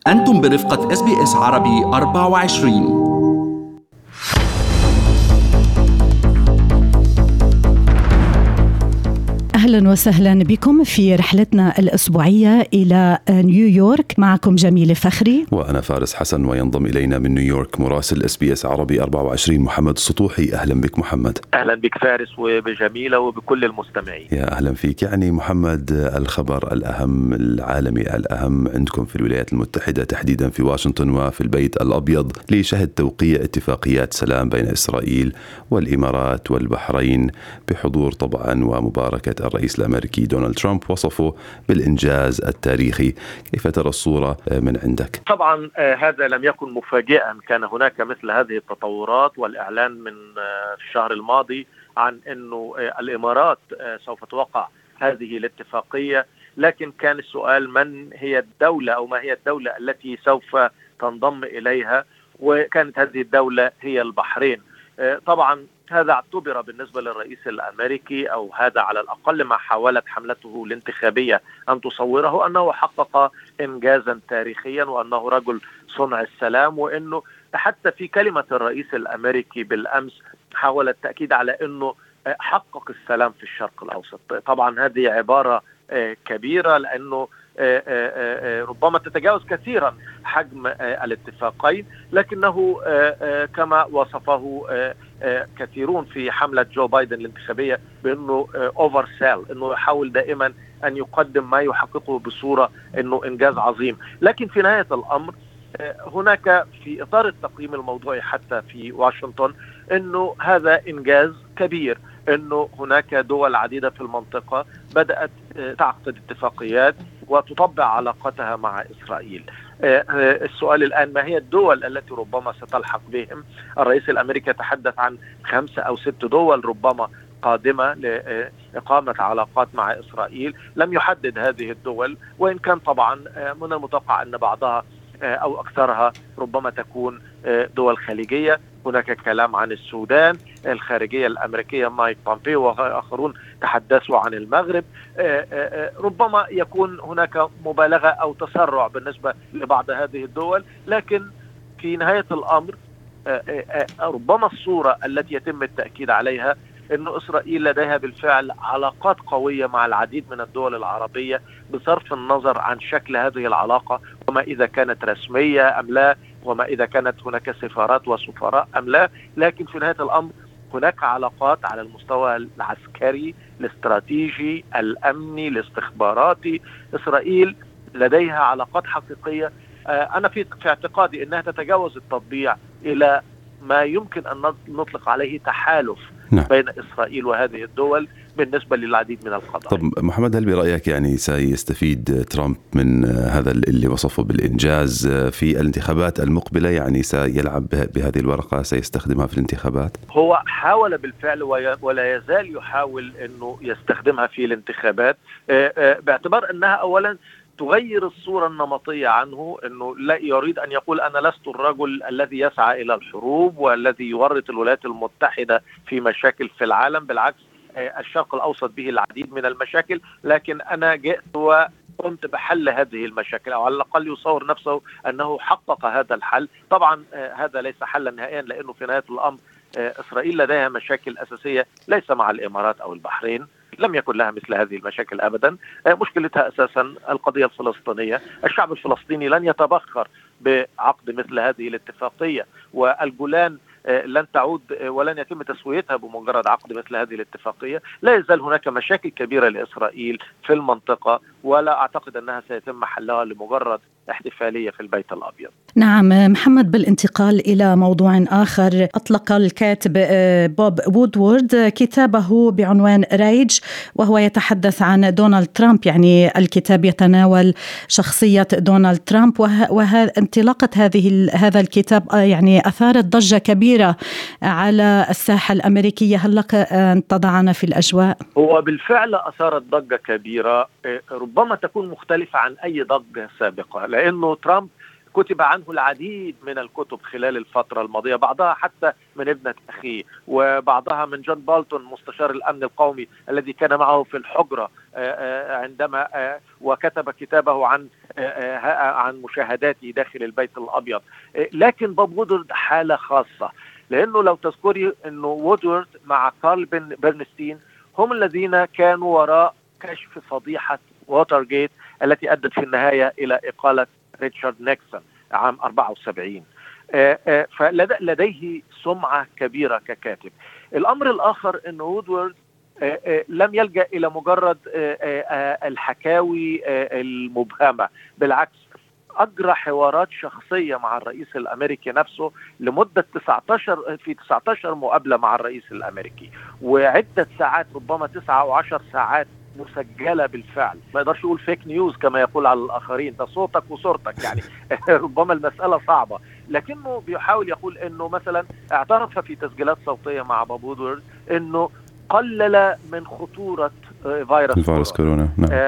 أنتم برفقة SBS عربي 24. أهلا وسهلا بكم في رحلتنا الأسبوعية إلى نيويورك. معكم جميل فخري وأنا فارس حسن، وينضم إلينا من نيويورك مراسل SBS عربي 24 محمد السطوحي. أهلا بك محمد. أهلا بك فارس وبجميلة وبكل المستمعين. يا أهلا فيك. يعني محمد، الخبر الأهم العالمي الأهم عندكم في الولايات المتحدة، تحديدا في واشنطن وفي البيت الأبيض، لشهد توقيع اتفاقيات سلام بين إسرائيل والإمارات والبحرين بحضور طبعا ومباركة الرئيس الأمريكي دونالد ترامب، وصفه بالإنجاز التاريخي. كيف ترى الصورة من عندك؟ طبعا هذا لم يكن مفاجئا، كان هناك مثل هذه التطورات والإعلان من الشهر الماضي عن أنه الإمارات سوف توقع هذه الاتفاقية، لكن كان السؤال من هي الدولة أو ما هي الدولة التي سوف تنضم إليها، وكانت هذه الدولة هي البحرين. طبعا هذا اعتبر بالنسبة للرئيس الأمريكي، أو هذا على الأقل ما حاولت حملته الانتخابية أن تصوره، أنه حقق إنجازا تاريخيا وأنه رجل صنع السلام، وأنه حتى في كلمة الرئيس الأمريكي بالأمس حاول التأكيد على أنه حقق السلام في الشرق الأوسط. طبعا هذه عبارة كبيرة، لأنه ربما تتجاوز كثيرا حجم الاتفاقين، لكنه كما وصفه كثيرون في حملة جو بايدن الانتخابية بأنه اوفر سيل، أنه يحاول دائما أن يقدم ما يحققه بصورة أنه إنجاز عظيم. لكن في نهاية الأمر هناك في إطار التقييم الموضوعي حتى في واشنطن أنه هذا إنجاز كبير، أنه هناك دول عديدة في المنطقة بدأت تعقد اتفاقيات وتطبع علاقتها مع إسرائيل. السؤال الآن ما هي الدول التي ربما ستلحق بهم؟ الرئيس الأمريكي تحدث عن 5 أو 6 دول ربما قادمة لإقامة علاقات مع إسرائيل، لم يحدد هذه الدول، وإن كان طبعا من المتوقع أن بعضها أو أكثرها ربما تكون دول خليجية. هناك كلام عن السودان، الخارجية الأمريكية مايك بومبيو وآخرون تحدثوا عن المغرب. ربما يكون هناك مبالغة أو تسرع بالنسبة لبعض هذه الدول، لكن في نهاية الأمر ربما الصورة التي يتم التأكيد عليها أن إسرائيل لديها بالفعل علاقات قوية مع العديد من الدول العربية، بصرف النظر عن شكل هذه العلاقة وما إذا كانت رسمية أم لا، وما إذا كانت هناك سفارات وسفراء أم لا. لكن في نهاية الأمر هناك علاقات على المستوى العسكري، الاستراتيجي، الأمني، الاستخباراتي. إسرائيل لديها علاقات حقيقية. أنا في اعتقادي أنها تتجاوز التطبيع إلى ما يمكن أن نطلق عليه تحالف بين إسرائيل وهذه الدول بالنسبة للعديد من القضايا. طب محمد، هل برأيك يعني سيستفيد ترامب من هذا اللي وصفه بالإنجاز في الانتخابات المقبلة؟ يعني سيلعب بهذه الورقة، سيستخدمها في الانتخابات؟ هو حاول بالفعل ولا يزال يحاول أنه يستخدمها في الانتخابات، باعتبار أنها أولا تغير الصورة النمطية عنه، أنه لا يريد أن يقول أنا لست الرجل الذي يسعى إلى الحروب والذي يورط الولايات المتحدة في مشاكل في العالم. بالعكس، الشرق الأوسط به العديد من المشاكل، لكن أنا جئت وقمت بحل هذه المشاكل، أو على الأقل يصور نفسه أنه حقق هذا الحل. طبعا هذا ليس حلا نهائيا، لأنه في نهاية الأمر إسرائيل لديها مشاكل أساسية ليس مع الإمارات أو البحرين، لم يكن لها مثل هذه المشاكل أبدا. مشكلتها أساسا القضية الفلسطينية. الشعب الفلسطيني لن يتبخر بعقد مثل هذه الاتفاقية، والجولان لن تعود ولن يتم تسويتها بمجرد عقد مثل هذه الاتفاقية. لا يزال هناك مشاكل كبيرة لإسرائيل في المنطقة، ولا أعتقد أنها سيتم حلها لمجرد احتفالية في البيت الأبيض. نعم محمد، بالانتقال إلى موضوع آخر، أطلق الكاتب بوب وودورد كتابه بعنوان ريج، وهو يتحدث عن دونالد ترامب. يعني الكتاب يتناول شخصية دونالد ترامب، وانطلاقة هذا الكتاب يعني أثارت ضجة كبيرة على الساحة الأمريكية. هل لك أن تضعنا في الأجواء؟ هو بالفعل أثارت ضجة كبيرة، ربما تكون مختلفة عن أي ضجة سابقة، لأنه ترامب كتب عنه العديد من الكتب خلال الفترة الماضية، بعضها حتى من ابنة أخيه وبعضها من جون بالتون مستشار الأمن القومي الذي كان معه في الحجرة عندما وكتب كتابه عن مشاهداته داخل البيت الأبيض. لكن بوب وودورد حالة خاصة، لأنه لو تذكري أنه وودورد مع كارل برنستين هم الذين كانوا وراء كشف فضيحة ووترغيت التي أدت في النهاية إلى إقالة ريتشارد نيكسون عام 74. فلديه سمعة كبيرة ككاتب. الأمر الآخر أن وودورد لم يلجأ إلى مجرد الحكاوي المبهمة، بالعكس أجرى حوارات شخصية مع الرئيس الأمريكي نفسه لمدة 19 مقابلة مع الرئيس الأمريكي، وعدة ساعات، ربما 9 أو 10 ساعات مسجلة بالفعل. ما يقدرش يقول فيك نيوز كما يقول على الآخرين، ده صوتك وصورتك يعني ربما المسألة صعبة، لكنه بيحاول يقول أنه مثلا اعترف في تسجيلات صوتية مع بوب وودورد أنه قلل من خطورة فيروس كورونا.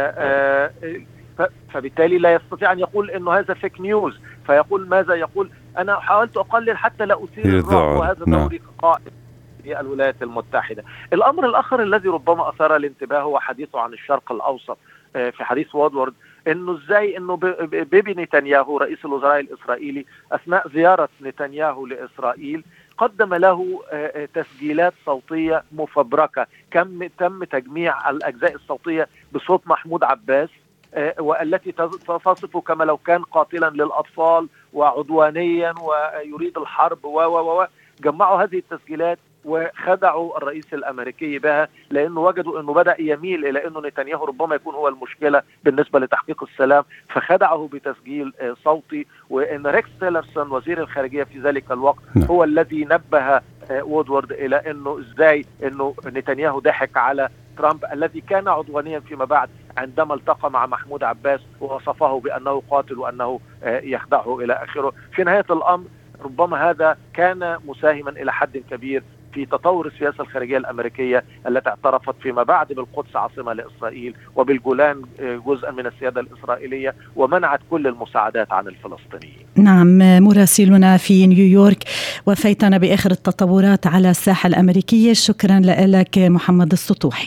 فبالتالي لا يستطيع أن يقول أنه هذا فيك نيوز، فيقول ماذا؟ يقول أنا حاولت أقلل حتى لا أثير الرعب، وهذا دوري قائد في الولايات المتحدة. الأمر الآخر الذي ربما أثار الانتباه هو حديثه عن الشرق الأوسط في حديث وودورد، أنه إزاي أنه بيبي نتنياهو رئيس الوزراء الإسرائيلي أثناء زيارة نتنياهو لإسرائيل قدم له تسجيلات صوتية مفبركة تم تجميع الأجزاء الصوتية بصوت محمود عباس، والتي تصفه كما لو كان قاتلا للأطفال وعدوانيا ويريد الحرب جمعوا هذه التسجيلات وخدعوا الرئيس الأمريكي بها، لأنه وجدوا أنه بدأ يميل إلى أنه نتنياهو ربما يكون هو المشكلة بالنسبة لتحقيق السلام، فخدعه بتسجيل صوتي. وأن ريكس تيلرسون وزير الخارجية في ذلك الوقت هو الذي نبه وودورد إلى أنه إزاي أنه نتنياهو ضحك على ترامب الذي كان عدوانيا فيما بعد عندما التقى مع محمود عباس ووصفه بأنه قاتل وأنه يخدعه إلى آخره. في نهاية الأمر ربما هذا كان مساهما إلى حد كبير في تطور السياسة الخارجية الأمريكية التي اعترفت فيما بعد بالقدس عاصمة لإسرائيل وبالجولان جزءا من السيادة الإسرائيلية، ومنعت كل المساعدات عن الفلسطينيين. نعم، مراسلنا في نيويورك وفيتنا بآخر التطورات على الساحة الأمريكية. شكرا لك محمد السطوحي.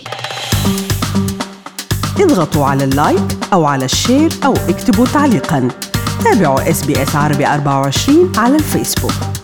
اضغطوا على اللايك أو على الشير أو اكتبوا تعليقا. تابعوا SBS عربي 24 على الفيسبوك.